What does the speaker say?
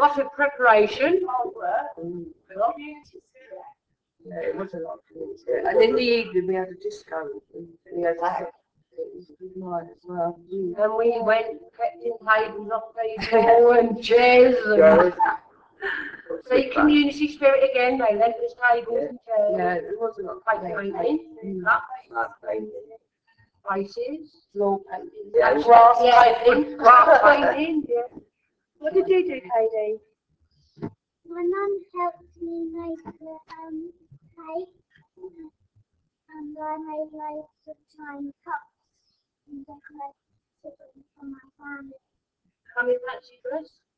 lot of preparation. Yeah, it was a lot of things. Yeah. And in the evening we had a disco. We had that. It was a good night as well. And we went collecting tables off people and chairs. And see, community spirit again. They lent us tables and chairs. Yeah, it was a lot of Painting, glass painting, faces, floor painting. yeah, glass painting. Yeah. What did you do, Katie? My mum helped me make the cake, and I made loads of tiny cups and decorated them for my family. Come in fancy dress?